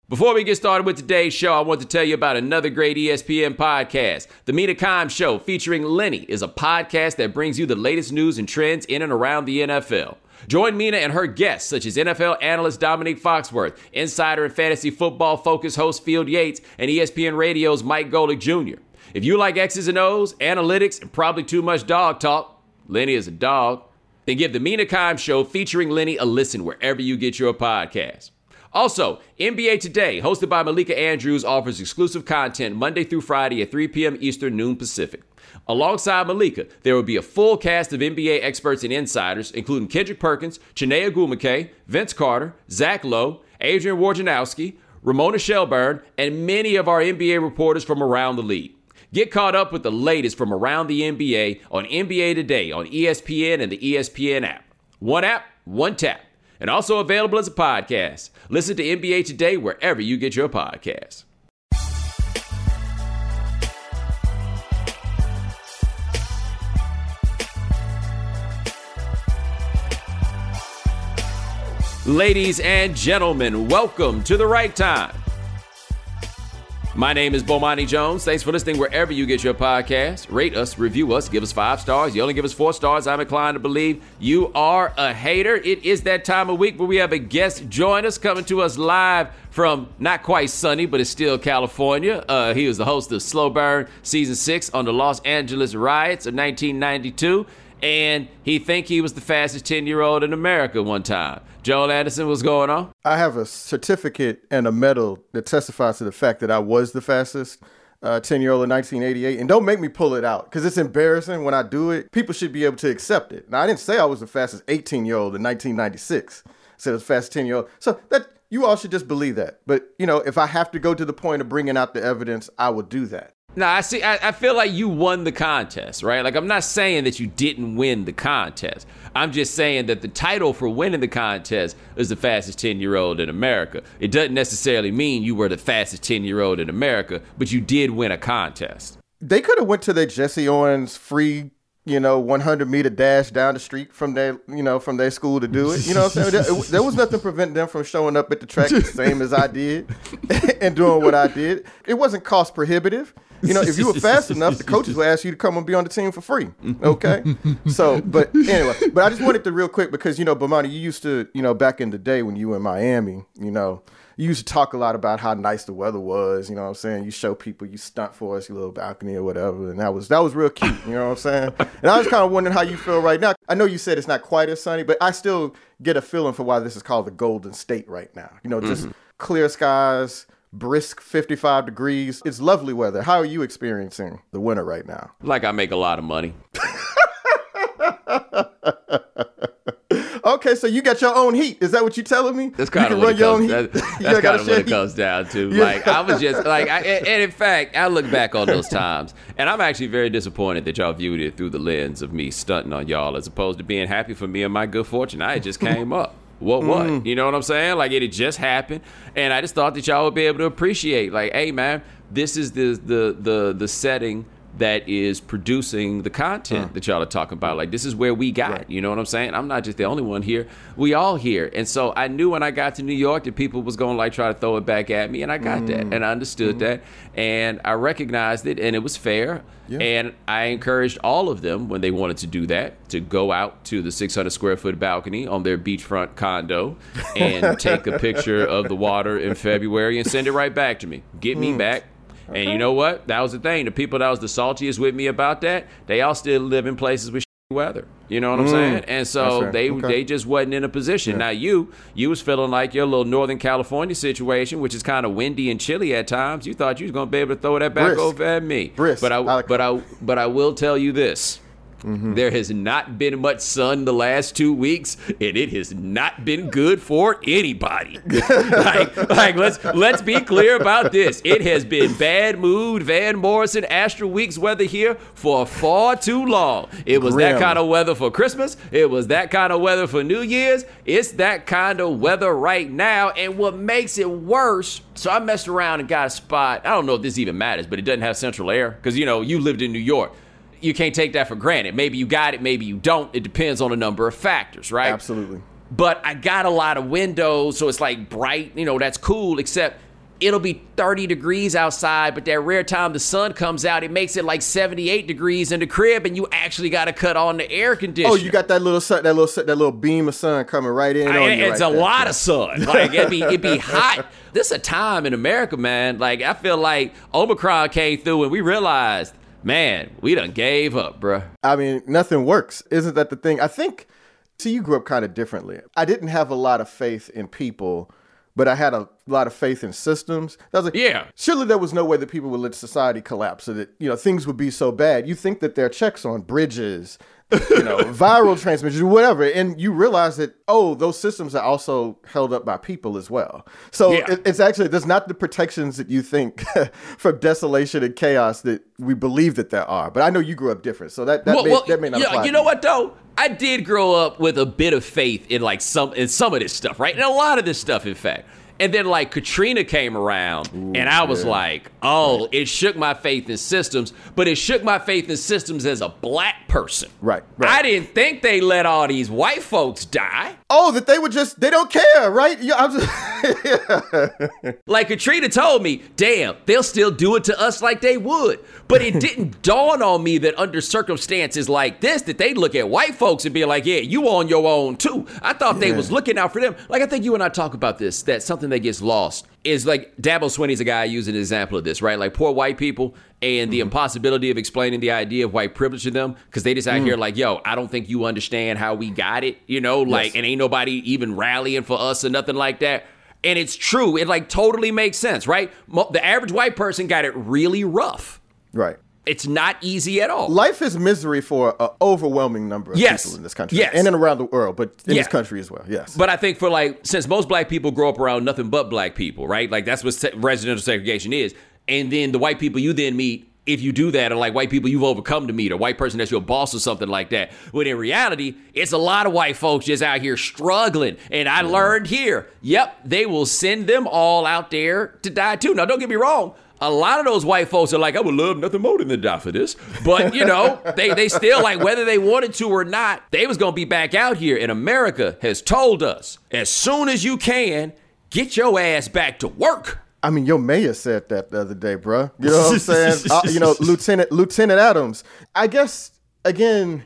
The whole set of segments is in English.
Before we get started with today's show, I want to tell you about another great ESPN podcast. The Mina Kimes Show featuring Lenny is a podcast that brings you the latest news and trends in and around the NFL. Join Mina and her guests, such as NFL analyst Dominique Foxworth, insider and fantasy football focus host Field Yates, and ESPN Radio's Mike Golick Jr. If you like X's and O's, analytics, and probably too much dog talk, Lenny is a dog, then give the Mina Kimes Show featuring Lenny a listen wherever you get your podcast. Also, NBA Today, hosted by Malika Andrews, offers exclusive content Monday through Friday at 3 p.m. Eastern, noon Pacific. Alongside Malika, there will be a full cast of NBA experts and insiders, including Kendrick Perkins, Chiney Ogwumike, Vince Carter, Zach Lowe, Adrian Wojnarowski, Ramona Shelburne, and many of our NBA reporters from around the league. Get caught up with the latest from around the NBA on NBA Today on ESPN and the ESPN app. One app, one tap. And also available as a podcast. Listen to NBA Today wherever you get your podcasts. Ladies and gentlemen, welcome to The Right Time. My name is Bomani Jones. Thanks for listening wherever you get your podcast. Rate us, review us, give us 5 stars. You only give us 4 stars, I'm inclined to believe you are a hater. It is that time of week where we have a guest join us, coming to us live from not quite sunny, but it's still California. He was the host of Slow Burn Season 6 on the Los Angeles riots of 1992. And he think he was the fastest 10-year-old in America one time. Joel Anderson, what's going on? I have a certificate and a medal that testifies to the fact that I was the fastest 10-year-old in 1988. And don't make me pull it out because it's embarrassing when I do it. People should be able to accept it. Now, I didn't say I was the fastest 18-year-old in 1996. I said I was the fastest 10-year-old. So that you all should just believe that. But, you know, if I have to go to the point of bringing out the evidence, I will do that. No, I feel like you won the contest, right? Like, I'm not saying that you didn't win the contest. I'm just saying that the title for winning the contest is the fastest 10-year-old in America. It doesn't necessarily mean you were the fastest 10-year-old in America, but you did win a contest. They could have went to their Jesse Owens free 100-meter dash down the street from their school to do it. You know what I'm saying? There was nothing preventing them from showing up at the track the same as I did and doing what I did. It wasn't cost prohibitive. You know, if you were fast enough, the coaches would ask you to come and be on the team for free. Okay? So, but anyway, I just wanted to real quick because, Bomani, you used to, back in the day when you were in Miami, you used to talk a lot about how nice the weather was. You know what I'm saying? You show people, you stunt for us, your little balcony or whatever. And that was real cute. You know what I'm saying? And I was kind of wondering how you feel right now. I know you said it's not quite as sunny, but I still get a feeling for why this is called the Golden State right now. Just clear skies, brisk 55 degrees. It's lovely weather. How are you experiencing the winter right now? Like I make a lot of money. Okay, so you got your own heat. Is that what you're telling me? That's kind of what it comes down to. Yeah. Like, I was just like, and in fact, I look back on those times, and I'm actually very disappointed that y'all viewed it through the lens of me stunting on y'all as opposed to being happy for me and my good fortune. I had just came up. What? You know what I'm saying? Like, it had just happened, and I just thought that y'all would be able to appreciate, like, hey, man, this is the setting that is producing the content that y'all are talking about. Like, this is where we got, right. You know what I'm saying? I'm not just the only one here. We all here. And so I knew when I got to New York that people was going to like try to throw it back at me. And I got that. And I understood that. And I recognized it. And it was fair. Yeah. And I encouraged all of them when they wanted to do that to go out to the 600 square foot balcony on their beachfront condo and take a picture of the water in February and send it right back to me. Get me back. Okay. And you know what? That was the thing. The people that was the saltiest with me about that, they all still live in places with weather. You know what I'm saying? And so they just wasn't in a position. Yeah. Now you was feeling like your little Northern California situation, which is kind of windy and chilly at times. You thought you was going to be able to throw that back over at me. But I will tell you this. There has not been much sun the last 2 weeks, and it has not been good for anybody. Let's be clear about this. It has been bad mood, Van Morrison, Astro Weeks weather here for far too long. It was that kind of weather for Christmas. It was that kind of weather for New Year's. It's that kind of weather right now, and what makes it worse, so I messed around and got a spot. I don't know if this even matters, but it doesn't have central air because, you lived in New York. You can't take that for granted. Maybe you got it, maybe you don't. It depends on a number of factors, right? Absolutely. But I got a lot of windows, so it's like bright, that's cool, except it'll be 30 degrees outside, but that rare time the sun comes out, it makes it like 78 degrees in the crib, and you actually got to cut on the air conditioner. Oh, you got that little beam of sun coming right in. It's a lot of sun. Like it'd be hot. This is a time in America, man. Like I feel like Omicron came through and we realized, man, we done gave up, bruh. I mean, nothing works. Isn't that the thing? I think, see, you grew up kind of differently. I didn't have a lot of faith in people, but I had a lot of faith in systems. I was like, yeah, surely there was no way that people would let society collapse so that, things would be so bad. You think that there are checks on bridges, viral transmissions, whatever. And you realize that, those systems are also held up by people as well. So it's actually, there's not the protections that you think from desolation and chaos that we believe that there are. But I know you grew up different. So that may not apply. You know what, though? I did grow up with a bit of faith in some of this stuff, right? And a lot of this stuff, in fact. And then like Katrina came around and I was like, it shook my faith in systems, but it shook my faith in systems as a black person. Right. I didn't think they let all these white folks die. Oh, that they don't care, right? Like Katrina told me, damn, they'll still do it to us like they would. But it didn't dawn on me that under circumstances like this, that they'd look at white folks and be like, yeah, you on your own too. I thought they was looking out for them. Like, I think you and I talk about this, that something that gets lost is like Dabo Swinney's a guy using an example of this, right? Like poor white people and the impossibility of explaining the idea of white privilege to them because they just out here like, yo, I don't think you understand how we got it, and ain't nobody even rallying for us or nothing like that. And it's true. It like totally makes sense, right? The average white person got it really rough. Right. It's not easy at all. Life is misery for an overwhelming number of people in this country. Yes. And around the world, but in this country as well. Yes. But I think since most black people grow up around nothing but black people, right? Like that's what residential segregation is. And then the white people you then meet, if you do that, are like white people you've overcome to meet, or white person that's your boss or something like that. When in reality, it's a lot of white folks just out here struggling. And I learned here, they will send them all out there to die too. Now, don't get me wrong. A lot of those white folks are like, I would love nothing more than to die for this. But, they still, like, whether they wanted to or not, they was going to be back out here. And America has told us, as soon as you can, get your ass back to work. I mean, your mayor said that the other day, bro. You know what I'm saying? Lieutenant Adams. I guess, again,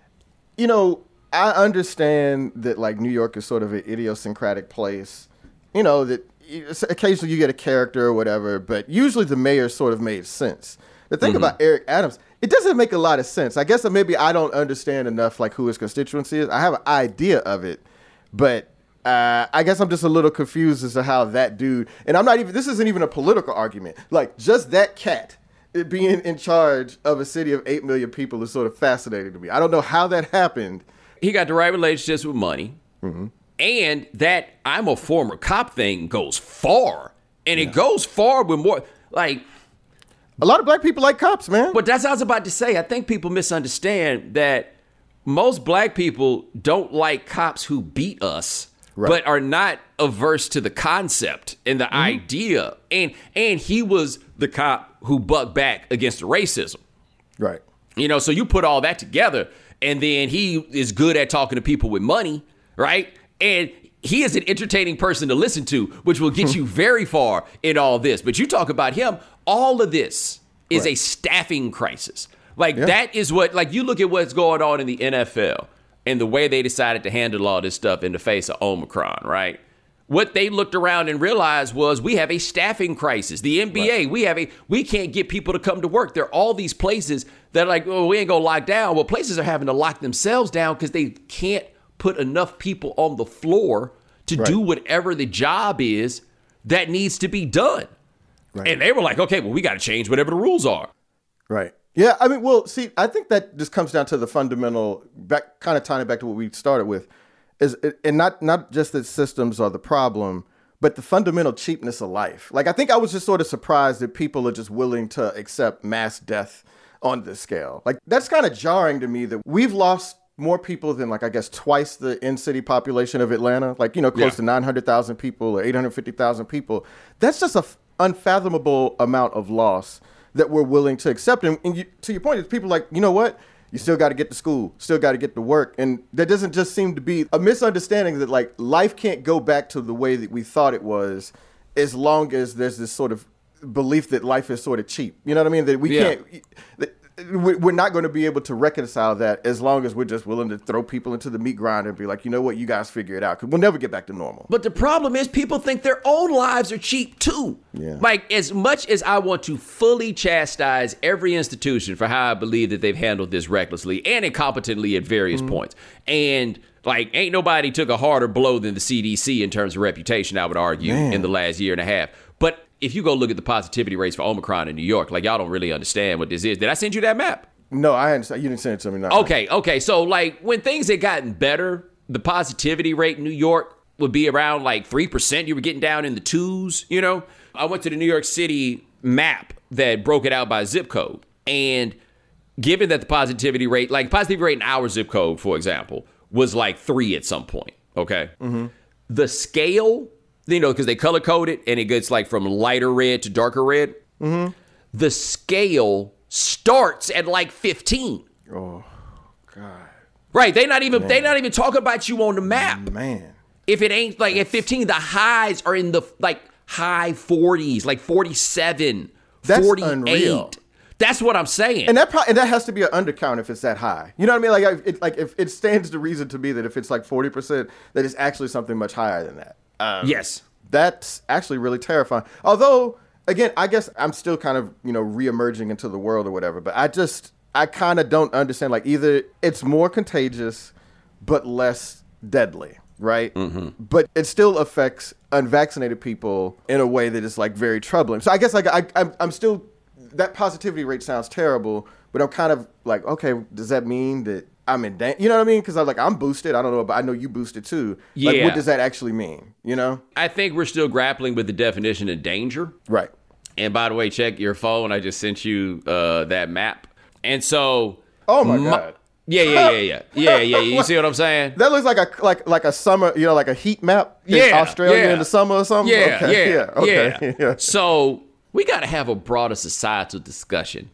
I understand that, like, New York is sort of an idiosyncratic place, that occasionally you get a character or whatever, but usually the mayor sort of made sense. The thing about Eric Adams, it doesn't make a lot of sense. I guess that maybe I don't understand enough, like, who his constituency is. I have an idea of it, but I guess I'm just a little confused as to how that dude, and this isn't even a political argument, like, just that cat being in charge of a city of 8 million people is sort of fascinating to me. I don't know how that happened. He got the right relationships with money. Mm-hmm. And that I'm a former cop thing goes far. And it goes far with more, like... A lot of black people like cops, man. But that's what I was about to say. I think people misunderstand that most black people don't like cops who beat us, but are not averse to the concept and the idea. And he was the cop who bucked back against the racism. Right. So you put all that together, and then he is good at talking to people with money, right? And he is an entertaining person to listen to, which will get you very far in all this. But you talk about him, all of this is a staffing crisis. Like that is what, like you look at what's going on in the NFL and the way they decided to handle all this stuff in the face of Omicron, right? What they looked around and realized was we have a staffing crisis. The NBA, we can't get people to come to work. There are all these places that are like, we ain't gonna lock down. Well, places are having to lock themselves down because they can't put enough people on the floor to do whatever the job is that needs to be done. Right. And they were like, okay, well, we got to change whatever the rules are. Right. Yeah. I mean, well, see, I think that just comes down to the fundamental, kind of tying it back to what we started with, and not just that systems are the problem, but the fundamental cheapness of life. Like, I think I was just sort of surprised that people are just willing to accept mass death on this scale. Like, that's kind of jarring to me that we've lost more people than, like, I guess twice the in-city population of Atlanta, like, close to 900,000 people or 850,000 people. That's just an unfathomable amount of loss that we're willing to accept. And to your point, it's people like, you know what? You still got to get to school, still got to get to work. And there doesn't just seem to be a misunderstanding that, like, life can't go back to the way that we thought it was as long as there's this sort of belief that life is sort of cheap. You know what I mean? That we can't. We're not going to be able to reconcile that as long as we're just willing to throw people into the meat grinder and be like, you know what, you guys figure it out, because we'll never get back to normal. But the problem is people think their own lives are cheap too. Yeah. Like, as much as I want to fully chastise every institution for how I believe that they've handled this recklessly and incompetently at various points, and like, ain't nobody took a harder blow than the CDC in terms of reputation, I would argue, in the last year and a half. But if you go look at the positivity rates for Omicron in New York, like, y'all don't really understand what this is. Did I send you that map? No, I hadn't. You didn't send it to me. No. Okay. So, like, when things had gotten better, the positivity rate in New York would be around, like, 3%. You were getting down in the 2s, you know? I went to the New York City map that broke it out by zip code. And given that the positivity rate in our zip code, for example, was, like, 3 at some point, okay? Mm-hmm. The scale... You know, because they color code it and it gets like from lighter red to darker red. Mm-hmm. The scale starts at like 15. Oh, God. Right. They're not even talking about you on the map. Man. If it ain't like at 15, the highs are in the like high 40s, like 47, That's 48. Unreal. That's what I'm saying. And that has to be an undercount if it's that high. You know what I mean? Like if it stands to reason to me that if it's like 40%, that it's actually something much higher than that. Yes. That's actually really terrifying. Although, again, I guess I'm still kind of, re-emerging into the world or whatever. But I kind of don't understand. Like, either it's more contagious, but less deadly, right? Mm-hmm. But it still affects unvaccinated people in a way that is, like, very troubling. So I guess, like, I'm still, that positivity rate sounds terrible, but I'm kind of like, okay, does that mean that I'm in danger? You know what I mean? Because I'm boosted. I don't know, but I know you boosted too. Yeah. Like, what does that actually mean? You know? I think we're still grappling with the definition of danger. Right. And by the way, check your phone. I just sent you that map. And so... Oh, my God. Yeah. You see what I'm saying? That looks like a summer, like a heat map in Australia in the summer or something? Yeah. So we got to have a broader societal discussion.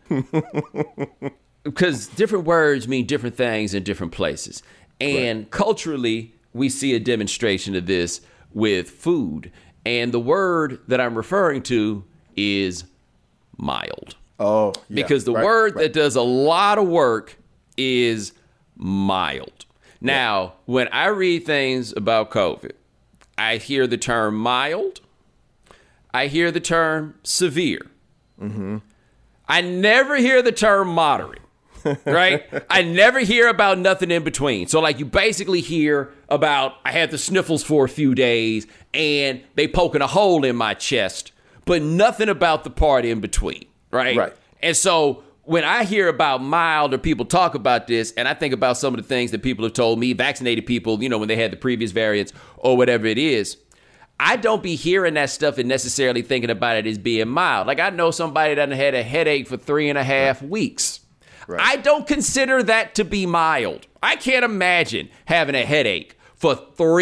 Because different words mean different things in different places. And culturally, we see a demonstration of this with food. And the word that I'm referring to is mild. Oh, yeah. Because the word that does a lot of work is mild. Now, when I read things about COVID, I hear the term mild. I hear the term severe. Mm-hmm. I never hear the term moderate. Right? I never hear about nothing in between. So, like, you basically hear about, I had the sniffles for a few days and they poking a hole in my chest, but nothing about the part in between. Right? And so when I hear about mild or people talk about this, and I think about some of the things that people have told me, vaccinated people, when they had the previous variants or whatever it is, I don't be hearing that stuff and necessarily thinking about it as being mild. Like, I know somebody that had a headache for 3.5 weeks. Right. I don't consider that to be mild. I can't imagine having a headache for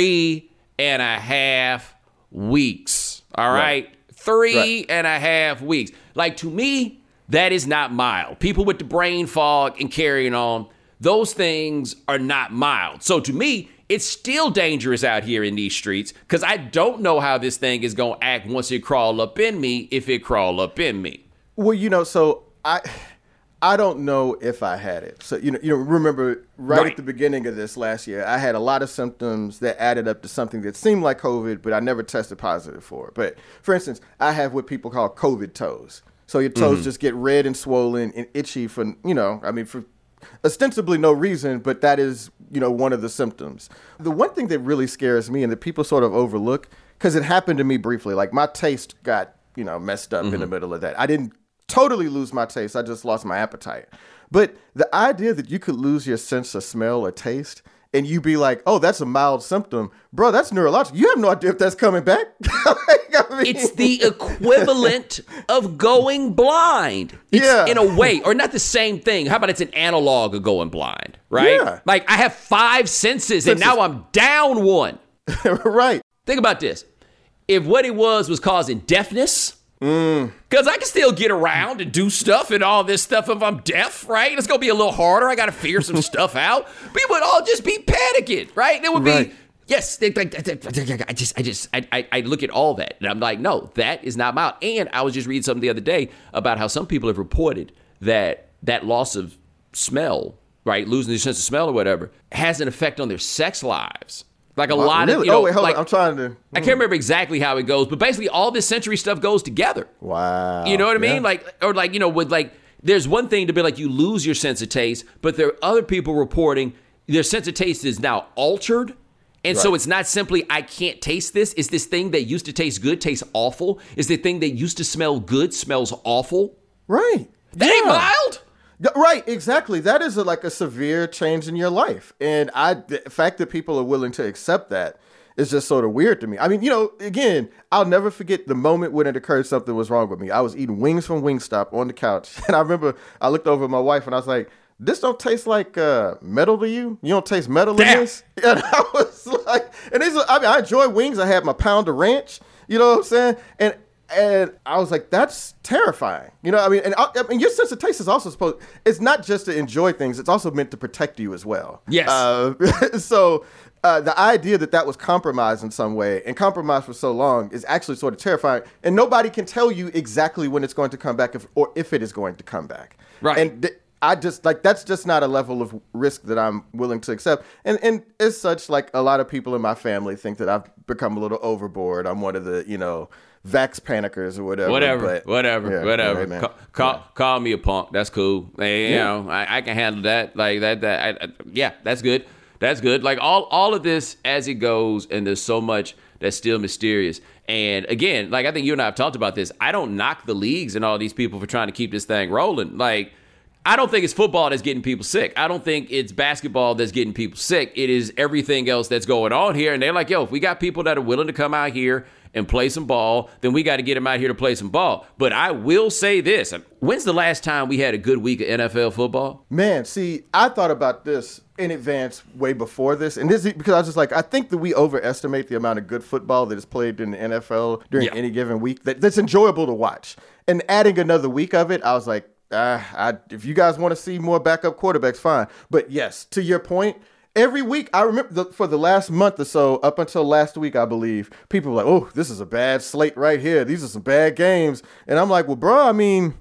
3.5 weeks. All right? 3.5 weeks. Like, to me, that is not mild. People with the brain fog and carrying on, those things are not mild. So to me, it's still dangerous out here in these streets because I don't know how this thing is going to act once it crawl up in me, if it crawl up in me. Well, so I don't know if I had it. So, remember right at the beginning of this last year, I had a lot of symptoms that added up to something that seemed like COVID, but I never tested positive for it. But for instance, I have what people call COVID toes. So your toes just get red and swollen and itchy for ostensibly no reason, but that is, one of the symptoms. The one thing that really scares me and that people sort of overlook, because it happened to me briefly, like my taste got, messed up in the middle of that. I didn't totally lose my taste. I just lost my appetite. But the idea that you could lose your sense of smell or taste and you be like, oh, that's a mild symptom. Bro, that's neurological. You have no idea if that's coming back. It's the equivalent of going blind. It's in a way, or not the same thing. How about it's an analog of going blind, right? Yeah. Like, I have 5 senses and now I'm down 1. Right. Think about this. If what it was causing deafness, because I can still get around and do stuff and all this stuff if I'm deaf, right? It's going to be a little harder. I got to figure some stuff out. People would all just be panicking, right? There would be Yes, I look at all that and I'm like, no, that is not mild. And I was just reading something the other day about how some people have reported that loss of smell, right, losing their sense of smell or whatever, has an effect on their sex lives. Like a lot of, Oh, wait, hold on. I'm trying to. I can't remember exactly how it goes, but basically all this sensory stuff goes together. Wow. You know what I mean? There's one thing to be like you lose your sense of taste, but there are other people reporting their sense of taste is now altered. And so it's not simply, I can't taste this. It's this thing that used to taste good tastes awful. It's the thing that used to smell good smells awful. Right. That ain't mild. Right, exactly. That is like a severe change in your life. And the fact that people are willing to accept that is just sort of weird to me. I mean, again, I'll never forget the moment when it occurred something was wrong with me. I was eating wings from Wingstop on the couch. And I remember I looked over at my wife and I was like, this don't taste like metal to you? You don't taste metal in this? And I was like, I enjoy wings. I had my pound of ranch, you know what I'm saying? And I was like, that's terrifying. You know, I mean, and your sense of taste is also it's not just to enjoy things, it's also meant to protect you as well. Yes. So the idea that was compromised in some way and compromised for so long is actually sort of terrifying. And nobody can tell you exactly when it's going to come back or if it is going to come back. Right. And I just that's just not a level of risk that I'm willing to accept. And as such, like a lot of people in my family think that I've become a little overboard. I'm one of the, vax panickers or whatever. Whatever. Call me a punk. That's cool. Hey, I can handle that. Like that. That's good. That's good. Like all of this as it goes, and there's so much that's still mysterious. And again, like I think you and I have talked about this. I don't knock the leagues and all these people for trying to keep this thing rolling. Like, I don't think it's football that's getting people sick. I don't think it's basketball that's getting people sick. It is everything else that's going on here. And they're like, if we got people that are willing to come out here and play some ball, then we got to get them out here to play some ball. But I will say this. When's the last time we had a good week of NFL football? Man, see, I thought about this in advance way before this. And this is because I was just like, I think that we overestimate the amount of good football that is played in the NFL during any given week that's enjoyable to watch. And adding another week of it, I was like, if you guys want to see more backup quarterbacks, fine. But yes, to your point, every week, I remember for the last month or so, up until last week, I believe, people were like, oh, this is a bad slate right here. These are some bad games. And I'm like, well, bro, I mean,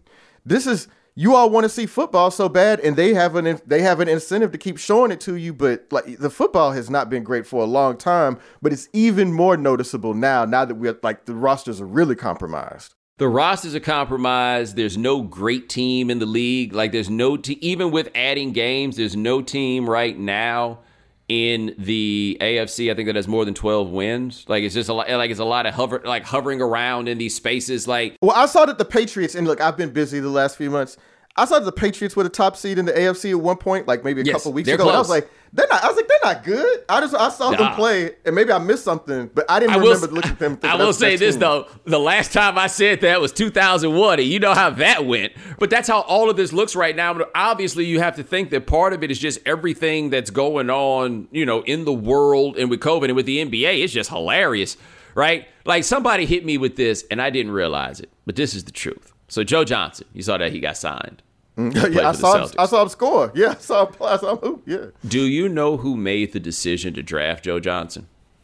you all want to see football so bad, and they have an incentive to keep showing it to you. But like the football has not been great for a long time, but it's even more noticeable now that we're like the rosters are really compromised. The rosters are compromised. There's no great team in the league. Like there's no even with adding games, there's no team right now in the AFC, I think, that has more than 12 wins. Like it's just a lot of hovering around in these spaces. Like, well, I saw that the Patriots, and look, I've been busy the last few months. I saw that the Patriots were the top seed in the AFC at one point, like maybe a couple weeks ago. And I was like, they're not good. I saw them play, and maybe I missed something, but I didn't remember looking at them. I will say this though: the last time I said that was 2001, and you know how that went. But that's how all of this looks right now. But obviously, you have to think that part of it is just everything that's going on, in the world and with COVID and with the NBA. It's just hilarious, right? Like somebody hit me with this, and I didn't realize it, but this is the truth. So Joe Johnson, you saw that he got signed. Yeah, I saw him score. Yeah, I saw him hoop. Yeah. Do you know who made the decision to draft Joe Johnson?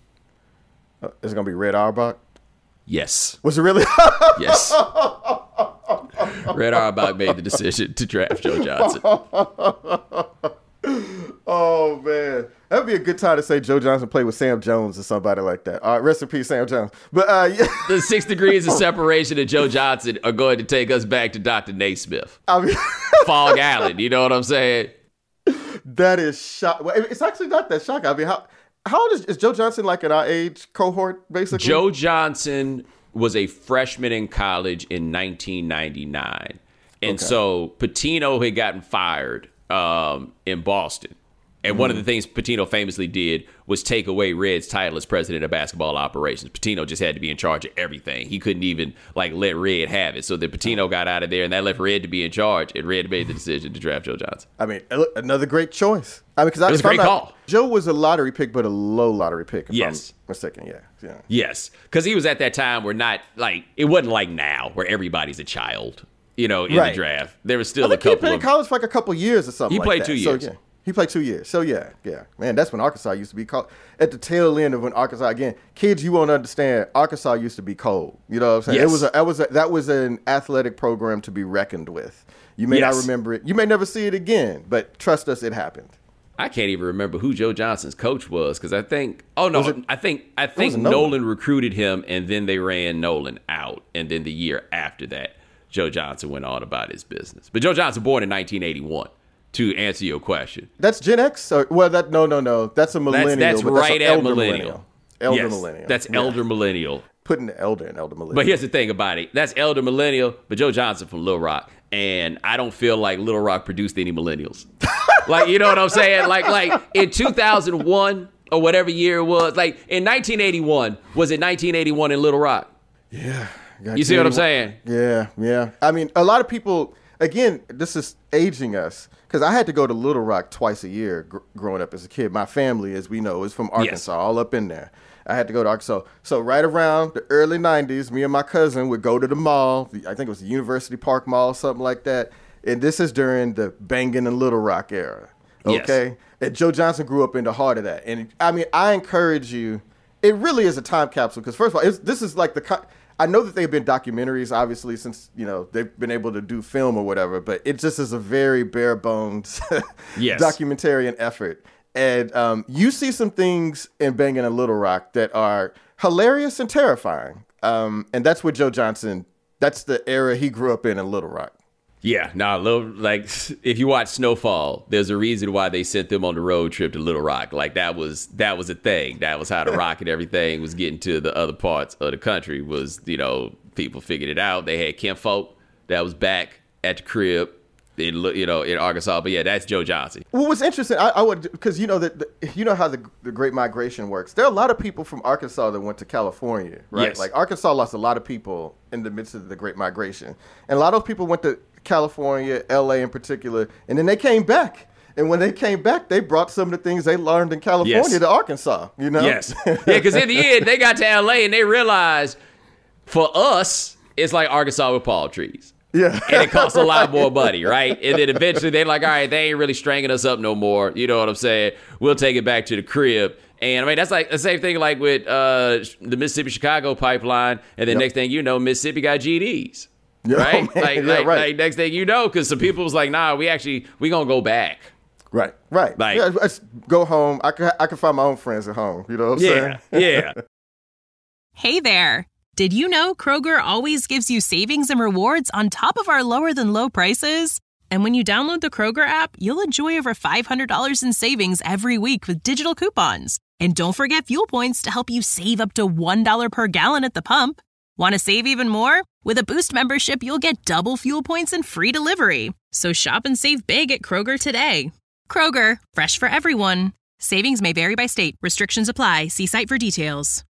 Is it going to be Red Auerbach? Yes. Was it really? Yes. Red Auerbach made the decision to draft Joe Johnson. Oh, man. That would be a good time to say Joe Johnson played with Sam Jones or somebody like that. All right, rest in peace, Sam Jones. But yeah. The 6 degrees of separation of Joe Johnson are going to take us back to Dr. Naismith. I mean, Fog Island, you know what I'm saying? That is shocking. Well, it's actually not that shocking. I mean, how old is Joe Johnson, like in our age cohort, basically? Joe Johnson was a freshman in college in 1999. And so Pitino had gotten fired in Boston. And one of the things Pitino famously did was take away Red's title as president of basketball operations. Pitino just had to be in charge of everything. He couldn't even let Red have it. So then Pitino got out of there, and that left Red to be in charge. And Red made the decision to draft Joe Johnson. I mean, another great choice. I mean, because it was a great call. Joe was a lottery pick, but a low lottery pick. If yes, I'm mistaken. Yeah. Yes, because he was at that time where it wasn't like now where everybody's a child. In the draft, there was still a couple. He played in college for like a couple years or something. He played 2 years. So, He played 2 years. So, yeah. Man, that's when Arkansas used to be called. At the tail end of when Arkansas, again, kids, you won't understand, Arkansas used to be cold. You know what I'm saying? Yes. That was an athletic program to be reckoned with. You may not remember it. You may never see it again, but trust us, it happened. I can't even remember who Joe Johnson's coach was because I think Nolan recruited him and then they ran Nolan out. And then the year after that, Joe Johnson went on about his business. But Joe Johnson born in 1981. To answer your question, that's Gen X. No. That's a millennial. That's right at millennial. Elder millennial. That's elder millennial. Putting the elder in elder millennial. But here's the thing about it. That's elder millennial. But Joe Johnson from Little Rock, and I don't feel like Little Rock produced any millennials. Like, you know what I'm saying? Like in 2001 or whatever year it was. Like in 1981, was it 1981 in Little Rock? Yeah. You see what I'm saying? Yeah. I mean, a lot of people. Again, this is aging us because I had to go to Little Rock twice a year growing up as a kid. My family, as we know, is from Arkansas, all up in there. I had to go to Arkansas. So right around the early 90s, me and my cousin would go to the mall. I think it was the University Park Mall, something like that. And this is during the Bangin' and Little Rock era. Okay? Yes. And Joe Johnson grew up in the heart of that. And I mean, I encourage you. It really is a time capsule because, first of all, this is like I know that they've been documentaries, obviously, since, they've been able to do film or whatever, but it just is a very bare bones documentarian effort. And you see some things in Bangin' and Little Rock that are hilarious and terrifying. And that's what Joe Johnson, that's the era he grew up in Little Rock. Yeah, like if you watch Snowfall, there's a reason why they sent them on the road trip to Little Rock. Like that was a thing. That was how the rock and everything was getting to the other parts of the country. Was people figured it out. They had kinfolk that was back at the crib in Arkansas. But yeah, that's Joe Johnson. Well, what's interesting, I would because how the Great Migration works. There are a lot of people from Arkansas that went to California, right? Yes. Like Arkansas lost a lot of people in the midst of the Great Migration, and a lot of those people went to California, LA in particular, and then they came back. And when they came back, they brought some of the things they learned in California to Arkansas, Yes. Yeah, because in the end, they got to LA and they realized for us, it's like Arkansas with palm trees. Yeah. And it costs a lot more money, right? And then eventually they're like, all right, they ain't really stringing us up no more. You know what I'm saying? We'll take it back to the crib. And I mean, that's like the same thing like with the Mississippi-Chicago pipeline. And then next thing you know, Mississippi got GDs. Right? Oh, like next thing you know, because some people was like, nah, we gonna go back. Right. Like, let's go home. I can find my own friends at home. You know what I'm saying? Yeah. Hey there. Did you know Kroger always gives you savings and rewards on top of our lower than low prices? And when you download the Kroger app, you'll enjoy over $500 in savings every week with digital coupons. And don't forget fuel points to help you save up to $1 per gallon at the pump. Want to save even more? With a Boost membership, you'll get double fuel points and free delivery. So shop and save big at Kroger today. Kroger, fresh for everyone. Savings may vary by state. Restrictions apply. See site for details.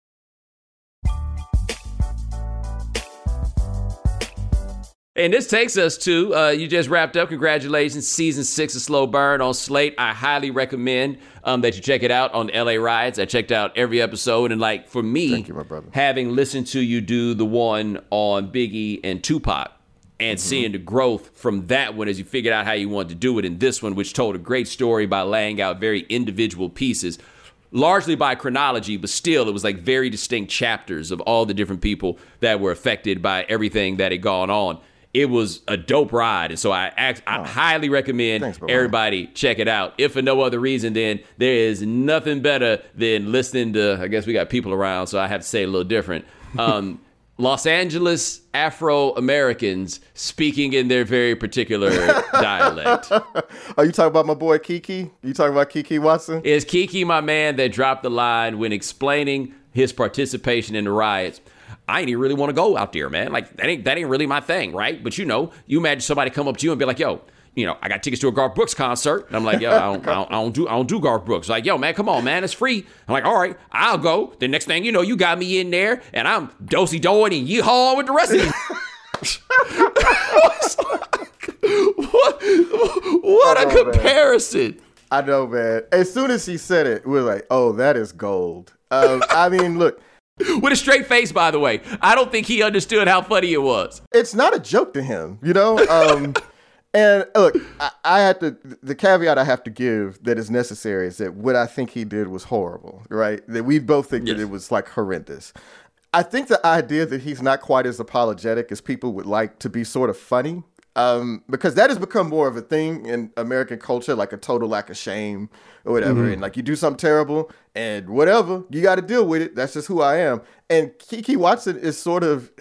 And this takes us to, you just wrapped up, congratulations, season 6 of Slow Burn on Slate. I highly recommend that you check it out on LA Riots. I checked out every episode, and like for me, thank you, my brother. Having listened to you do the one on Biggie and Tupac, and seeing the growth from that one as you figured out how you wanted to do it in this one, which told a great story by laying out very individual pieces, largely by chronology, but still it was like very distinct chapters of all the different people that were affected by everything that had gone on. It was a dope ride, and so I highly recommend everybody check it out. If for no other reason, then there is nothing better than listening to, I guess we got people around, so I have to say it a little different, Los Angeles Afro-Americans speaking in their very particular dialect. Are you talking about my boy Kiki? You talking about Kiki Watson? Is Kiki my man that dropped the line when explaining his participation in the riots? I ain't even really want to go out there, man. Like, that ain't really my thing, right? But, you imagine somebody come up to you and be like, yo, I got tickets to a Garth Brooks concert. And I'm like, yo, I don't do Garth Brooks. Like, yo, man, come on, man, it's free. I'm like, all right, I'll go. The next thing you know, you got me in there, and I'm do-si-doing and yeehaw with the rest of you. What a comparison. Man. I know, man. As soon as he said it, we're like, oh, that is gold. I mean, look. With a straight face, by the way. I don't think he understood how funny it was. It's not a joke to him, And look, the caveat I have to give that is necessary is that what I think he did was horrible, right? That we both think that it was like horrendous. I think the idea that he's not quite as apologetic as people would like to be sort of funny, because that has become more of a thing in American culture, like a total lack of shame or whatever. And like, you do something terrible and whatever, you got to deal with it. That's just who I am. And Kiki Watson is sort of...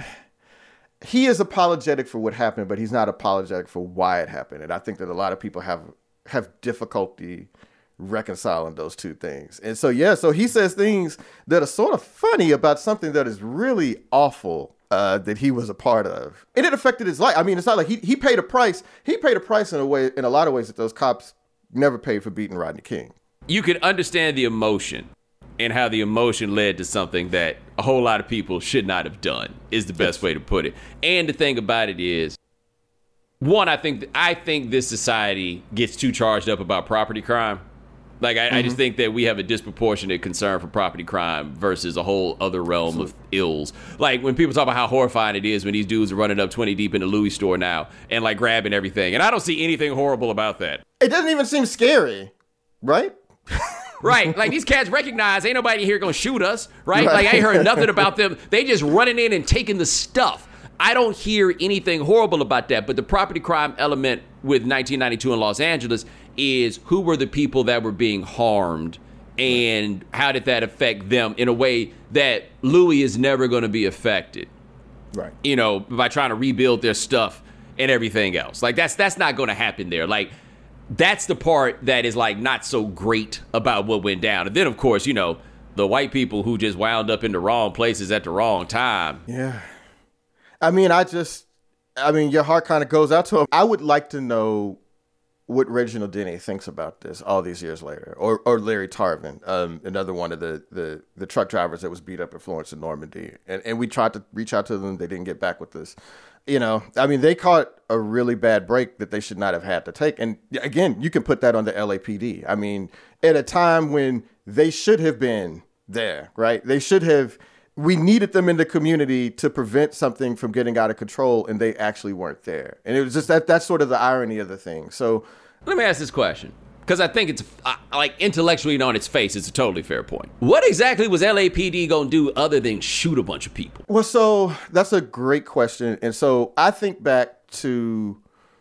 He is apologetic for what happened, but he's not apologetic for why it happened. And I think that a lot of people have difficulty reconciling those two things. And so he says things that are sort of funny about something that is really awful that he was a part of. And it affected his life. I mean, it's not like he paid a price. He paid a price in a lot of ways that those cops never paid for beating Rodney King. You can understand the emotion and how the emotion led to something that a whole lot of people should not have done is the best way to put it. And the thing about it is, one, I think this society gets too charged up about property crime. Like, I just think that we have a disproportionate concern for property crime versus a whole other realm of ills. Like, when people talk about how horrifying it is when these dudes are running up 20 deep in the Louis store now and, like, grabbing everything. And I don't see anything horrible about that. It doesn't even seem scary, right? Right, like these cats recognize ain't nobody here gonna shoot us, right? Like I ain't heard nothing about them. They just running in and taking the stuff. I don't hear anything horrible about that, but the property crime element with 1992 in Los Angeles is who were the people that were being harmed and how did that affect them in a way that Louis is never gonna be affected. Right. You know, by trying to rebuild their stuff and everything else. Like that's not gonna happen there. Like, that's the part that is, like, not so great about what went down. And then, of course, you know, the white people who just wound up in the wrong places at the wrong time. Yeah. I mean, your heart kind of goes out to him. I would like to know what Reginald Denny thinks about this all these years later. Or Larry Tarvin, another one of the truck drivers that was beat up in Florence and Normandy. And we tried to reach out to them. They didn't get back with us. You know, I mean, they caught a really bad break that they should not have had to take. And again, you can put that on the LAPD. I mean, at a time when they should have been there, right? We needed them in the community to prevent something from getting out of control, and they actually weren't there. And it was just that's sort of the irony of the thing. So let me ask this question, because I think it's like intellectually on its face, it's a totally fair point. What exactly was LAPD going to do other than shoot a bunch of people? Well, so that's a great question. And so I think back to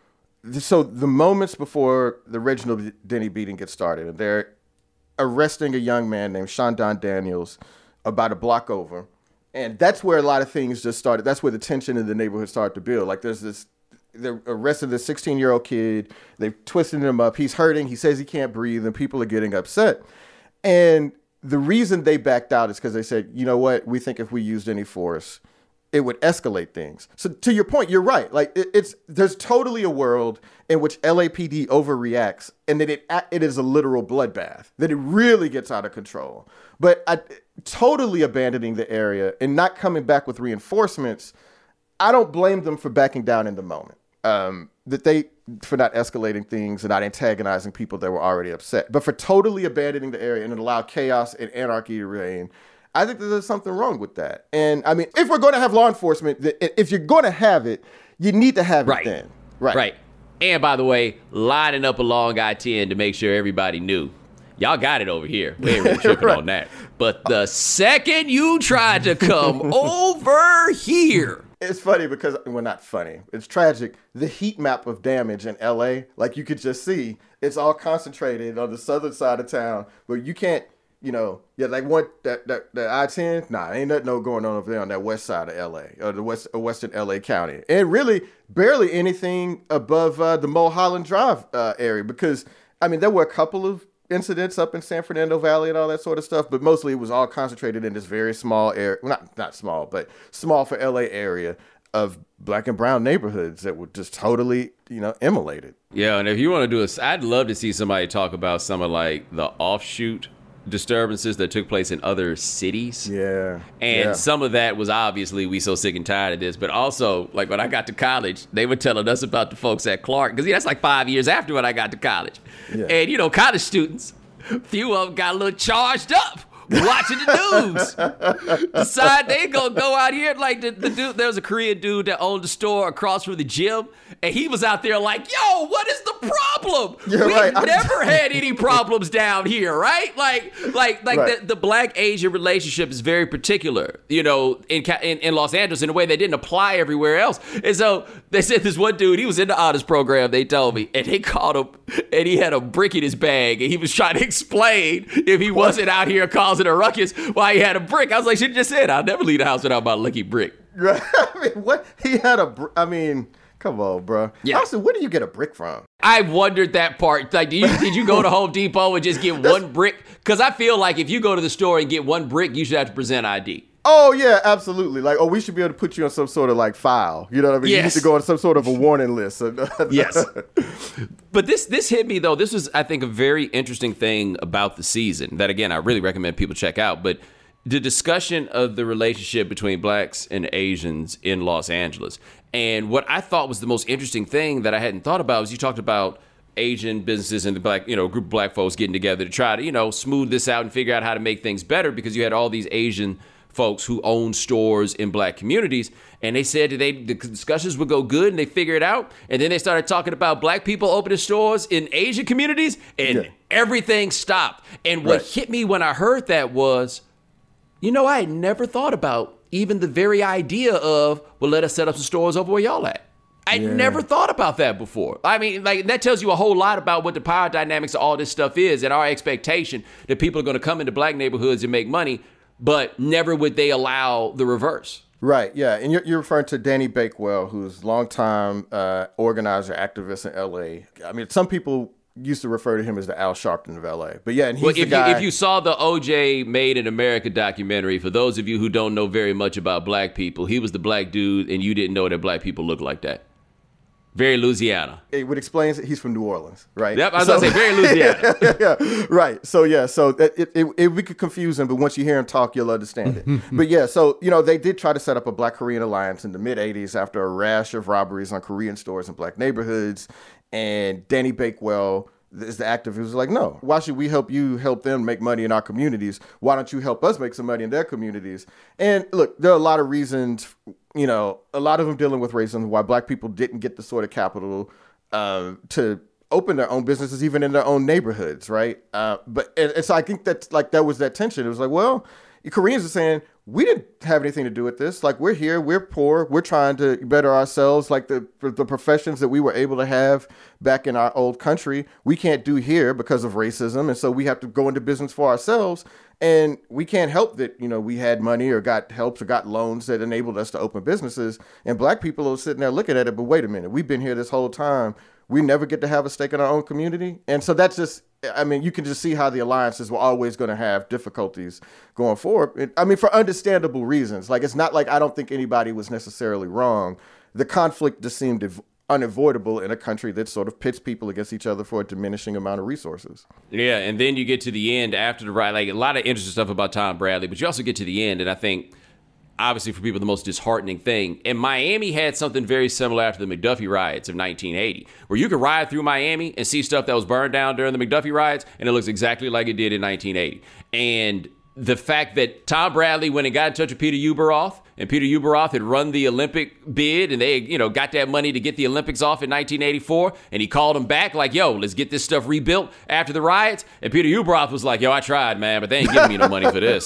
the moments before the Reginald Denny beating gets started, and they're arresting a young man named Shondon Daniels about a block over. And that's where a lot of things just started. That's where the tension in the neighborhood started to build. Like they're arresting this 16-year-old kid. They've twisted him up. He's hurting. He says he can't breathe, and people are getting upset. And the reason they backed out is because they said, you know what? We think if we used any force, it would escalate things. So to your point, you're right. Like there's totally a world in which LAPD overreacts and that it is a literal bloodbath, that it really gets out of control. But totally abandoning the area and not coming back with reinforcements, I don't blame them for backing down in the moment. For not escalating things and not antagonizing people that were already upset. But for totally abandoning the area and allow chaos and anarchy to reign, I think that there's something wrong with that. And I mean, if we're going to have law enforcement, if you're going to have it, you need to have it then. Right. And by the way, lining up along I-10 to make sure everybody knew. Y'all got it over here. We ain't really tripping on that. But the second you tried to come over here. It's funny because, well, not funny. It's tragic. The heat map of damage in LA, like you could just see, it's all concentrated on the southern side of town where you can't, like the I-10, ain't nothing going on over there on that west side of LA or the western LA County. And really barely anything above the Mulholland Drive area because, I mean, there were a couple of incidents up in San Fernando Valley and all that sort of stuff, but mostly it was all concentrated in this very small area, not small, but small for LA area of black and brown neighborhoods that were just totally, immolated. Yeah, and if you want to I'd love to see somebody talk about some of like the offshoot disturbances that took place in other cities. Yeah. And some of that was obviously we so sick and tired of this, but also like when I got to college, they were telling us about the folks at Clark, because that's like 5 years after when I got to college. Yeah. And college students, a few of them got a little charged up watching the dudes decide they gonna go out here. Like the dude, there was a Korean dude that owned the store across from the gym, and he was out there like, yo, what is the problem? Yeah, We've right. never had any problems down here, right? Like Right. the Black-Asian relationship is very particular, you know, in Los Angeles in a way that didn't apply everywhere else. And so they said this one dude, he was in the honors program, they told me, and they caught him, and he had a brick in his bag, and he was trying to explain if he wasn't out here causing a ruckus why he had a brick. I was like, should've just said, I'll never leave the house without my lucky brick. Right. I mean, what? He had come on, bro. Yeah. Also, where do you get a brick from? I wondered that part. Like, did you go to Home Depot and just get one brick? Because I feel like if you go to the store and get one brick, you should have to present ID. Oh, yeah, absolutely. Like, we should be able to put you on some sort of, like, file. You know what I mean? Yes. You need to go on some sort of a warning list. Yes. But this hit me, though. This was, I think, a very interesting thing about the season that, again, I really recommend people check out. But the discussion of the relationship between Blacks and Asians in Los Angeles. And what I thought was the most interesting thing that I hadn't thought about was you talked about Asian businesses and the Black, you know, group of Black folks getting together to try to, you know, smooth this out and figure out how to make things better, because you had all these Asian folks who own stores in Black communities, and they said the discussions would go good and they figure it out, and then they started talking about Black people opening stores in Asian communities, and everything stopped. And what hit me when I heard that was, you know, I had never thought about even the very idea of, well, let us set up some stores over where y'all at. I'd never thought about that before. I mean, like, that tells you a whole lot about what the power dynamics of all this stuff is, and our expectation that people are going to come into Black neighborhoods and make money, but never would they allow the reverse. Right, yeah. And you're referring to Danny Bakewell, who's longtime organizer, activist in L.A. I mean, some people used to refer to him as the Al Sharpton of LA. But yeah, and he's the guy. If you saw the OJ Made in America documentary, for those of you who don't know very much about Black people, he was the Black dude, and you didn't know that Black people look like that. Very Louisiana. It would explain that he's from New Orleans, right? Yep, I was going to say very Louisiana. Yeah, right. So yeah, so we could confuse him, but once you hear him talk, you'll understand it. But yeah, so you know, they did try to set up a Black Korean alliance in the mid '80s after a rash of robberies on Korean stores in Black neighborhoods, and Danny Bakewell is the activist who's like, no, why should we help you help them make money in our communities? Why don't you help us make some money in their communities? And look, there are a lot of reasons, you know, a lot of them dealing with racism, why Black people didn't get the sort of capital to open their own businesses, even in their own neighborhoods, right? But so I think that, like, that was that tension. It was like, well, Koreans are saying, we didn't have anything to do with this. Like, we're here, we're poor, we're trying to better ourselves. Like the professions that we were able to have back in our old country, we can't do here because of racism. And so we have to go into business for ourselves. And we can't help that, you know, we had money or got helps or got loans that enabled us to open businesses. And Black people are sitting there looking at it, but wait a minute, we've been here this whole time. We never get to have a stake in our own community. And so that's just, I mean, you can just see how the alliances were always going to have difficulties going forward. I mean, for understandable reasons. Like, it's not like I don't think anybody was necessarily wrong. The conflict just seemed unavoidable in a country that sort of pits people against each other for a diminishing amount of resources. Yeah, and then you get to the end after the ride, like a lot of interesting stuff about Tom Bradley, but you also get to the end, and I think, obviously for people, the most disheartening thing. And Miami had something very similar after the McDuffie riots of 1980, where you could ride through Miami and see stuff that was burned down during the McDuffie riots, and it looks exactly like it did in 1980. And the fact that Tom Bradley went and got in touch with Peter Ueberroth, and Peter Ueberroth had run the Olympic bid, and they, you know, got that money to get the Olympics off in 1984, and he called him back like, yo, let's get this stuff rebuilt after the riots. And Peter Ueberroth was like, yo, I tried, man, but they ain't giving me no money for this.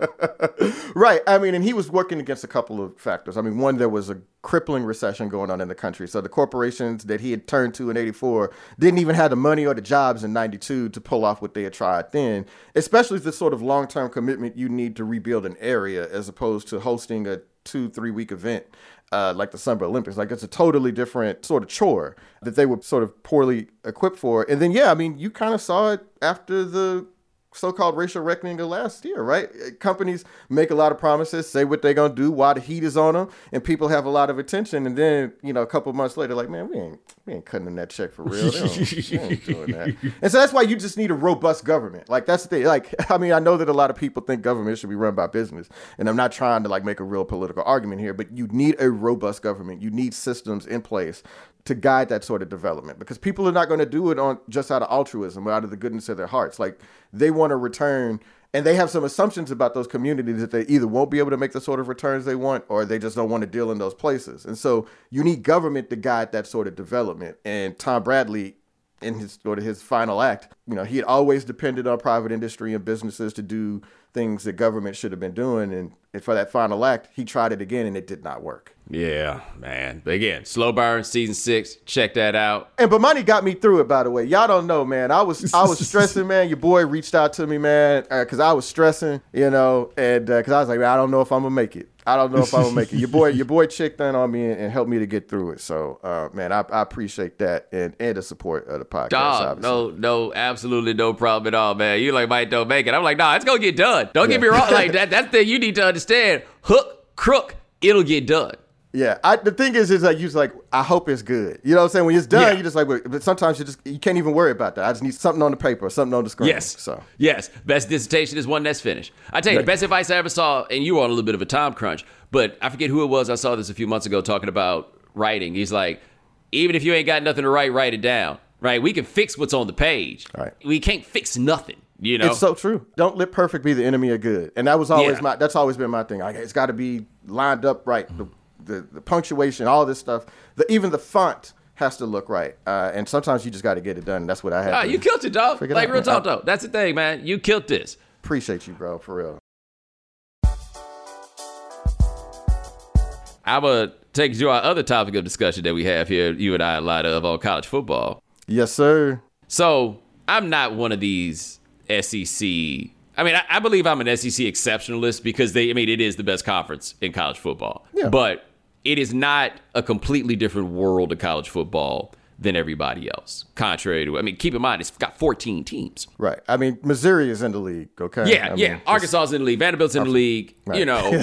Right. I mean, and he was working against a couple of factors. I mean, one, there was a crippling recession going on in the country. So the corporations that he had turned to in 84 didn't even have the money or the jobs in 92 to pull off what they had tried then, especially the sort of long-term commitment you need to rebuild an area as opposed to hosting a 2-3 week event like the Summer Olympics. Like, it's a totally different sort of chore that they were sort of poorly equipped for. And then, yeah, I mean, you kind of saw it after the so-called racial reckoning of last year, right? Companies make a lot of promises, say what they're going to do while the heat is on them, and people have a lot of attention. And then, you know, a couple of months later, like, man, we ain't cutting them that check for real. They ain't doing that. And so that's why you just need a robust government. Like, that's the thing. Like, I mean, I know that a lot of people think government should be run by business, and I'm not trying to, like, make a real political argument here, but you need a robust government. You need systems in place to guide that sort of development, because people are not going to do it on just out of altruism or out of the goodness of their hearts. Like, they want to return. And they have some assumptions about those communities that they either won't be able to make the sort of returns they want, or they just don't want to deal in those places. And so you need government to guide that sort of development. And Tom Bradley, in his final act, he had always depended on private industry and businesses to do things that government should have been doing. And for that final act, he tried it again and it did not work. Yeah, man. But again, Slow Burn, season 6. Check that out. And Bomani got me through it, by the way. Y'all don't know, man. I was stressing, man. Your boy reached out to me, man, because I was stressing, and because I was like, man, I don't know if I'm going to make it. Your boy checked in on me and helped me to get through it. So, man, I appreciate that and the support of the podcast. Dog, no, absolutely no problem at all, man. You like, might don't make it. I'm like, nah, it's going to get done. Don't get me wrong. Like, that's the thing you need to understand. Hook, crook, it'll get done. Yeah, the thing is like, you're like, I hope it's good. You know what I'm saying? When it's done, you're just like, but sometimes you can't even worry about that. I just need something on the paper or something on the screen. Yes. Best dissertation is one that's finished. I tell you, the best advice I ever saw, and you were on a little bit of a time crunch, but I forget who it was. I saw this a few months ago talking about writing. He's like, even if you ain't got nothing to write it down. Right? We can fix what's on the page. Right. We can't fix nothing. It's so true. Don't let perfect be the enemy of good. And that was always that's always been my thing. It's got to be lined up right. The punctuation, all this stuff, even the font has to look right. And sometimes you just got to get it done. And that's what I had. You killed it, dog. Like, real talk, though. That's the thing, man. You killed this. Appreciate you, bro, for real. I'm going to take you to our other topic of discussion that we have here, you and I, a lot of on college football. Yes, sir. So I'm not one of these SEC. I mean, I believe I'm an SEC exceptionalist because it is the best conference in college football. Yeah. But it is not a completely different world of college football than everybody else. Contrary to, keep in mind, it's got 14 teams. Right. Missouri is in the league, okay? Yeah. Arkansas is in the league. Vanderbilt's in the league, right.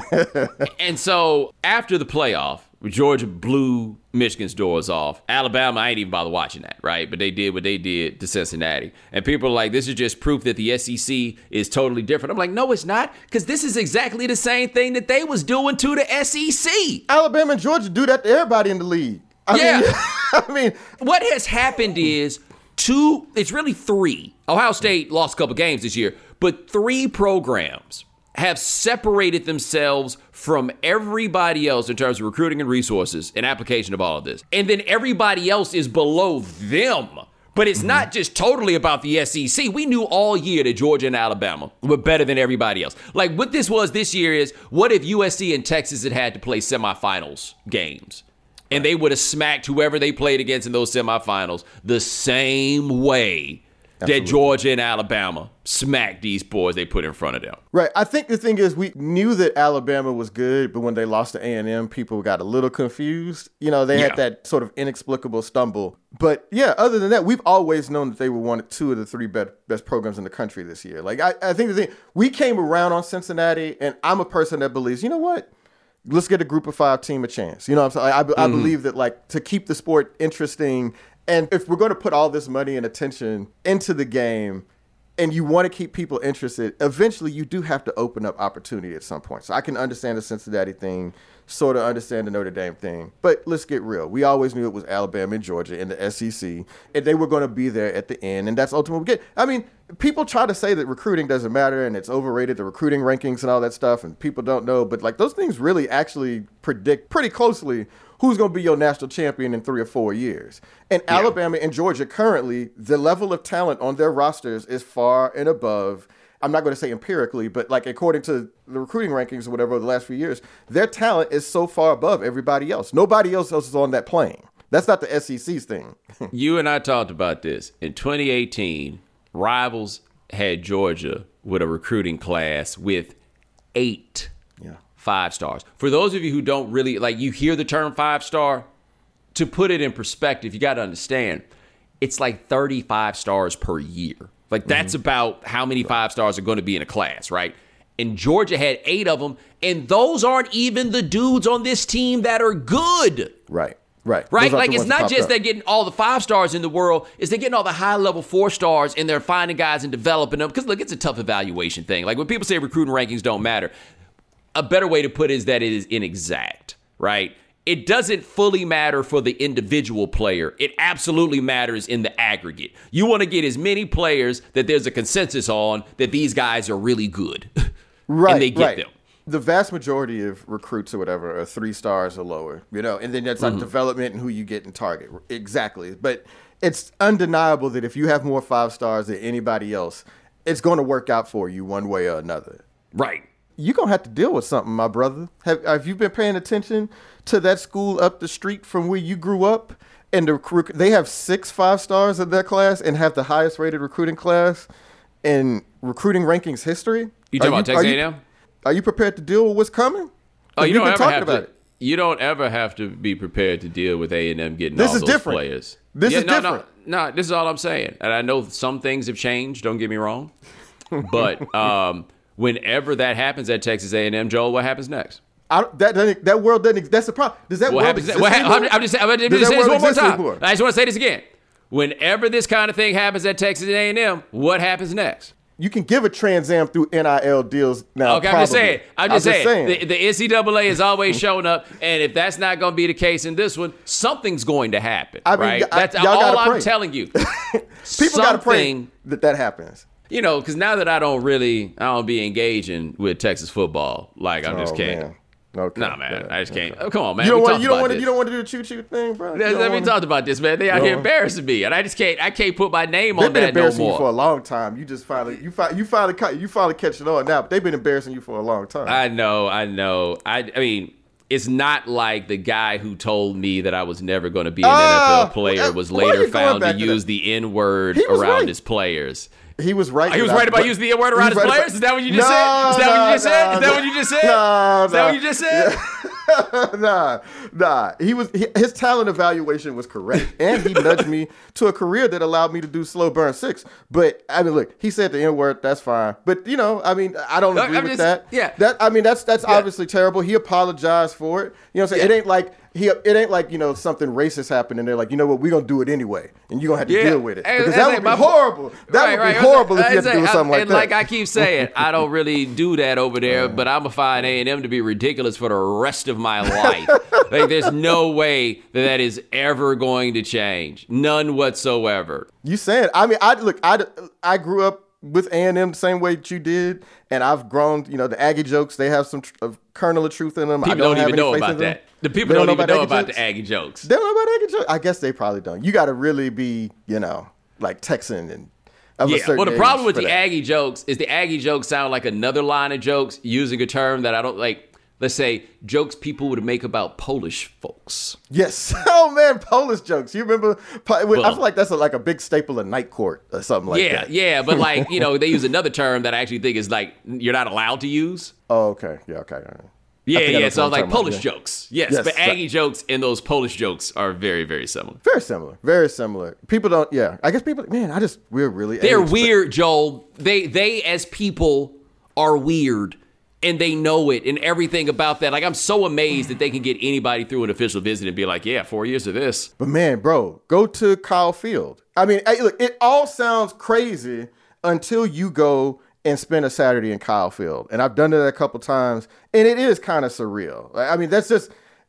And so after the playoff, Georgia blew Michigan's doors off. Alabama, I ain't even bother watching that, right? But they did what they did to Cincinnati. And people are like, this is just proof that the SEC is totally different. I'm like, no, it's not, because this is exactly the same thing that they was doing to the SEC. Alabama and Georgia do that to everybody in the league. I mean, what has happened is it's really 3. Ohio State lost a couple games this year, but 3 programs have separated themselves from everybody else in terms of recruiting and resources and application of all of this. And then everybody else is below them. But it's not just totally about the SEC. We knew all year that Georgia and Alabama were better than everybody else. Like, what this was this year is, what if USC and Texas had to play semifinals games? And they would have smacked whoever they played against in those semifinals the same way that Georgia and Alabama smacked these boys they put in front of them. Right. I think the thing is, we knew that Alabama was good, but when they lost to A&M, people got a little confused. They had that sort of inexplicable stumble. But yeah, other than that, we've always known that they were 2 of the 3 best programs in the country this year. Like, I think the thing, we came around on Cincinnati, and I'm a person that believes, you know what? Let's get a group of 5 team a chance. You know what I'm saying? I believe that, like, to keep the sport interesting, and if we're going to put all this money and attention into the game and you want to keep people interested, eventually you do have to open up opportunity at some point. So I can understand the Cincinnati thing, sort of understand the Notre Dame thing. But let's get real. We always knew it was Alabama and Georgia in the SEC, and they were going to be there at the end, and that's ultimately what we get. People try to say that recruiting doesn't matter and it's overrated, the recruiting rankings and all that stuff, and people don't know. But, like, those things really actually predict pretty closely who's going to be your national champion in 3 or 4 years. And Alabama and Georgia currently, the level of talent on their rosters is far and above. I'm not going to say empirically, but, like, according to the recruiting rankings or whatever over the last few years, their talent is so far above everybody else. Nobody else is on that plane. That's not the SEC's thing. You and I talked about this. In 2018, Rivals had Georgia with a recruiting class with 8 5-stars. For those of you who don't really, like, you hear the term 5-star, to put it in perspective, you got to understand, it's like 35 stars per year. Like, that's about how many 5-stars are going to be in a class, right? And Georgia had 8 of them, and those aren't even the dudes on this team that are good. Right. Like, it's not just they're getting all the 5-stars in the world, it's they're getting all the high-level 4-stars, and they're finding guys and developing them. Because, look, it's a tough evaluation thing. Like, when people say recruiting rankings don't matter, a better way to put it is that it is inexact, right? it doesn't fully matter for the individual player. It absolutely matters in the aggregate. You want to get as many players that there's a consensus on that these guys are really good. Right, and they get them. The vast majority of recruits or whatever are 3 stars or lower, and then that's like development and who you get in target. Exactly. But it's undeniable that if you have more 5 stars than anybody else, it's going to work out for you one way or another. Right. You're going to have to deal with something, my brother. Have you been paying attention to that school up the street from where you grew up? And they have 6 5 stars in their class and have the highest rated recruiting class in recruiting rankings history. You talking about Texas A&M? Are you prepared to deal with what's coming? Oh, you don't ever have to. You don't ever have to be prepared to deal with A&M getting all those players. This is different. No, this is all I'm saying. And I know some things have changed. Don't get me wrong. But whenever that happens at Texas A&M, Joel, what happens next? That world doesn't. That's the problem. Does that world exist anymore? I'm just saying this one more time. I just want to say this again. Whenever this kind of thing happens at Texas A&M, what happens next? You can give a Trans Am through NIL deals now. Okay, probably. I'm just saying. The NCAA has always shown up, and if that's not going to be the case in this one, something's going to happen. Right? That's all I'm telling you. People got to pray that happens. Because now that I don't be engaging with Texas football, like I just can't. Man. Okay. Nah, man, I just can't. Oh, come on, man. You don't want to do the choo-choo thing, bro. We talked about this, man. They out here embarrassing me, and I just can't. I can't put my name on that no more. They've been embarrassing you for a long time. You just finally catch it on now. But they've been embarrassing you for a long time. I know. I mean, it's not like the guy who told me that I was never going to be an NFL player was later found to use the N-word around his players. He was right. He was right about using the N-word around his players? Is that what you just said? Is that what you just said? Is that what you just said? Is that what you just said? Nah. His talent evaluation was correct, and he nudged me to a career that allowed me to do slow burn 6. But I mean, look, he said the N-word. That's fine. But I don't agree with that. Yeah. That's obviously terrible. He apologized for it. You know what I'm saying? Yeah. It ain't like something racist happened and they're like, you know what, we're gonna do it anyway, and you're gonna have to deal with it, because that would be horrible. That would be horrible if you had to do something like that. Like I keep saying, I don't really do that over there, but I'm gonna find A&M to be ridiculous for the rest of my life. Like there's no way that is ever going to change, none whatsoever. You saying? I mean, I grew up with A&M the same way that you did, and I've grown. The Aggie jokes, they have some kernel of truth in them. People don't even know about that. The people don't even know about the Aggie jokes. They don't know about Aggie jokes? I guess they probably don't. You got to really be, like Texan and of a certain Well, the problem with the Aggie jokes is the Aggie jokes sound like another line of jokes using a term that I don't like. Let's say jokes people would make about Polish folks. Yes. Oh, man, Polish jokes. You remember? I feel like that's like a big staple of Night Court or something like that. Yeah, but they use another term that I actually think is like you're not allowed to use. Oh, okay. Yeah, okay. Yeah. So like Polish jokes. Yes, but Aggie jokes and those Polish jokes are very, very similar. Very similar. People don't, I guess people, man, we're really. They're weird, Joel. They as people are weird. And they know it and everything about that. Like, I'm so amazed that they can get anybody through an official visit and be like, 4 years of this. But man, bro, go to Kyle Field. I mean, look, it all sounds crazy until you go and spend a Saturday in Kyle Field. And I've done it a couple times, and it is kind of surreal. I mean, it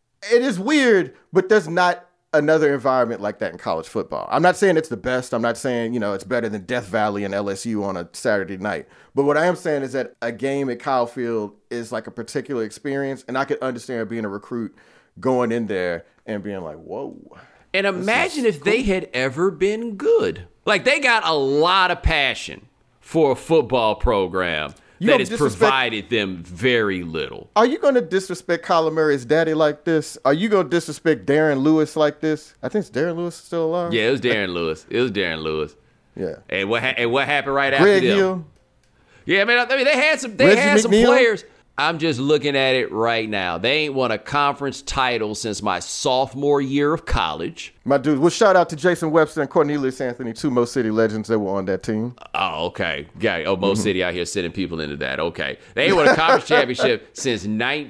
is weird, but there's not another environment like that in college football. I'm not saying it's the best. I'm not saying, it's better than Death Valley and LSU on a Saturday night. But what I am saying is that a game at Kyle Field is like a particular experience, and I could understand being a recruit going in there and being like, whoa. And imagine if they had ever been good. Like, they got a lot of passion for a football program that has provided them very little. Are you going to disrespect Kyler Murray's daddy like this? Are you going to disrespect Darren Lewis like this? I think it's Darren Lewis still alive. Yeah, it was Darren Lewis. Yeah. And what happened right after Greg them? Hill. Yeah, I mean, they had some players. I'm just looking at it right now. They ain't won a conference title since my sophomore year of college. My dude, well, shout out to Jason Webster and Cornelius Anthony, 2 Mo City legends that were on that team. Oh, okay. Mo City out here sending people into that. Okay. They ain't won a conference championship since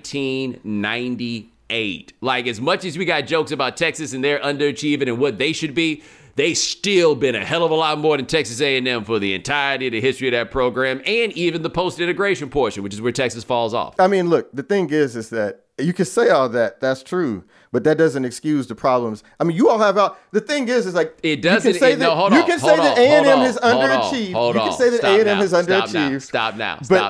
1998. Like, as much as we got jokes about Texas and they're underachieving and what they should be, they still been a hell of a lot more than Texas A&M for the entirety of the history of that program, and even the post-integration portion, which is where Texas falls off. I mean, look, the thing is that you can say all that. That's true. but that doesn't excuse the problems. I mean, you all have out. The thing is like it doesn't. You can say that A&M has underachieved. You can say that A&M has underachieved. Stop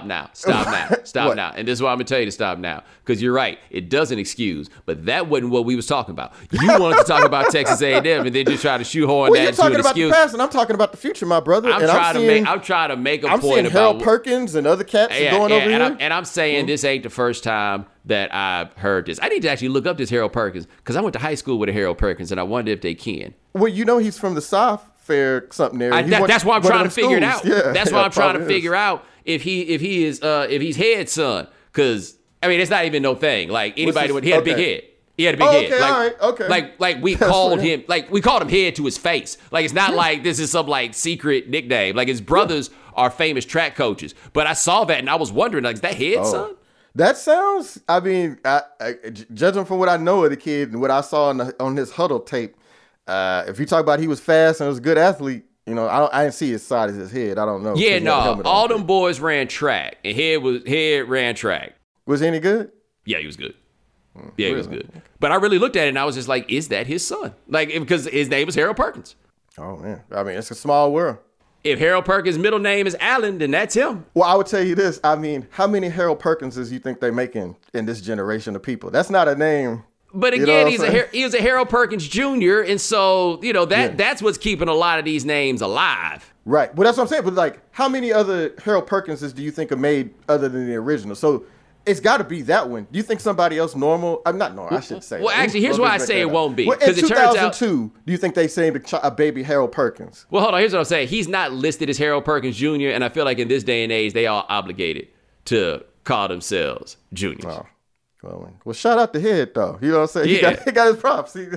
now. And this is why I'm gonna tell you to stop now, because you're right. It doesn't excuse, but that wasn't what we was talking about. You wanted to talk about Texas A&M, and then just try to shoehorn that into an excuse. You're talking about the past, and I'm talking about the future, my brother. I'm trying to make a point about Harold Perkins and other cats going over here. And I'm saying this ain't the first time that I've heard this. I need to actually look up this Harold Perkins, because I went to high school with a Harold Perkins, and I wonder if they can. Well, you know he's from the South, fair something there. That's why I'm trying to figure it out. Yeah, that's why I'm trying to figure out if he's head son, because I mean it's not even no thing. Like anybody he had a big head. He had a big head. Like, all right, okay. Like we called him head to his face. Like it's not like this is some like secret nickname. Like his brothers are famous track coaches. But I saw that and I was wondering, like, is that head son? That sounds. I mean, judging from what I know of the kid and what I saw on his huddle tape, if you talk about he was fast and was a good athlete, you know, I didn't see his side of his head. I don't know. Yeah, no, all them boys ran track, and head ran track. Was he any good? Yeah, he was good. Yeah, he was good. But I really looked at it and I was just like, is that his son? Like, because his name was Harold Perkins. Oh, man. I mean, it's a small world. If Harold Perkins' middle name is Allen, then that's him. Well, I would tell you this. I mean, how many Harold Perkinses you think they're making in this generation of people? That's not a name. But again, he was a Harold Perkins Jr., and so, you know, that's what's keeping a lot of these names alive. Right. Well, that's what I'm saying. But, like, how many other Harold Perkinses do you think are made other than the original? So it's got to be that one. Do you think somebody else normal? I'm not normal. I should say. Well, actually, here's why I say it won't be. Well, in 2002, do you think they say a baby Harold Perkins? Well, hold on. Here's what I'm saying. He's not listed as Harold Perkins Jr., and I feel like in this day and age, they are obligated to call themselves juniors. Oh. Well, shout out to Head, though. You know what I'm saying? Yeah. He got his props. And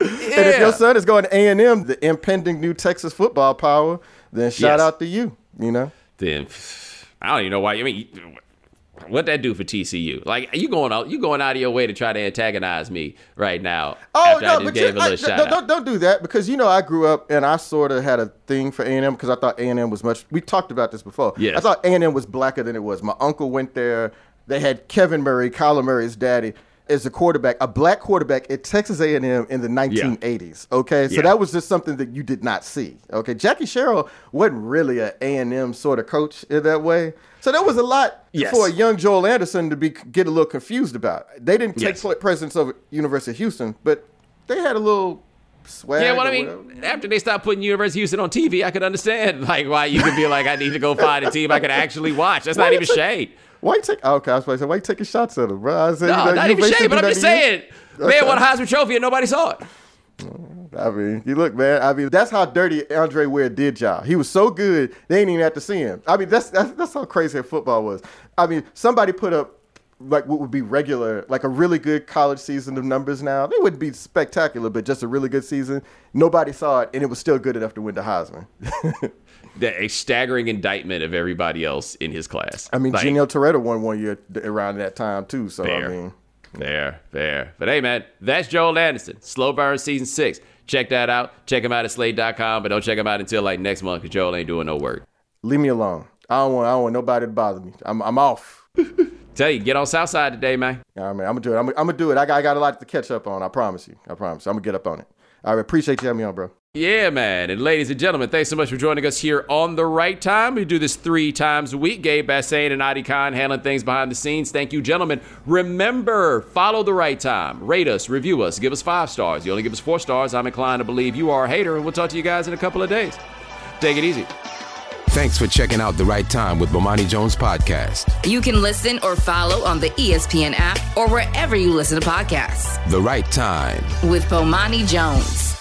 if your son is going to A&M, the impending new Texas football power, then shout out to you, you know? Then I don't even know why. I mean, what'd that do for TCU? Like, you going out of your way to try to antagonize me right now? Oh, no, but don't do that, because, you know, I grew up and I sort of had a thing for A&M because I thought A&M was we talked about this before. Yes. I thought A&M was blacker than it was. My uncle went there. They had Kevin Murray, Kyler Murray's daddy, as a quarterback, a black quarterback at Texas A&M in the 1980s. Okay, so that was just something that you did not see. Okay, Jackie Sherrill wasn't really an A&M sort of coach in that way. So there was a lot for a young Joel Anderson to get a little confused about. They didn't take precedence over University of Houston, but they had a little swag. Yeah, well, I mean, after they stopped putting University of Houston on TV, I could understand like why you could be like, I need to go find a team I could actually watch. That's not even shade. Why you taking shots at him, bro? I said, not even shade, but I'm just saying, man won a Heisman Trophy and nobody saw it. I mean, you look, man. I mean, that's how dirty Andre Ware did y'all. He was so good, they didn't even have to see him. I mean, that's how crazy football was. I mean, somebody put up like what would be regular, like a really good college season of numbers now. They wouldn't be spectacular, but just a really good season. Nobody saw it, and it was still good enough to win the Heisman. A staggering indictment of everybody else in his class. I mean, like, Gino Toretta won one year around that time, too. So, fair, I mean. Fair. But, hey, man, that's Joel Anderson. Slow Burn Season 6. Check that out. Check him out at Slate.com, but don't check him out until, like, next month because Joel ain't doing no work. Leave me alone. I don't want nobody to bother me. I'm off. Tell you, get on Southside today, man. All right, man. I'm going to do it. I'm going to do it. I got a lot to catch up on. I promise you. I'm going to get up on it. I appreciate you having me on, bro. Yeah, man. And ladies and gentlemen, thanks so much for joining us here on The Right Time. We do this 3 times a week. Gabe Bassane and Adi Khan handling things behind the scenes. Thank you, gentlemen. Remember, follow The Right Time. Rate us, review us, give us 5 stars. You only give us 4 stars, I'm inclined to believe you are a hater, and we'll talk to you guys in a couple of days. Take it easy. Thanks for checking out The Right Time with Bomani Jones Podcast. You can listen or follow on the ESPN app or wherever you listen to podcasts. The Right Time with Bomani Jones.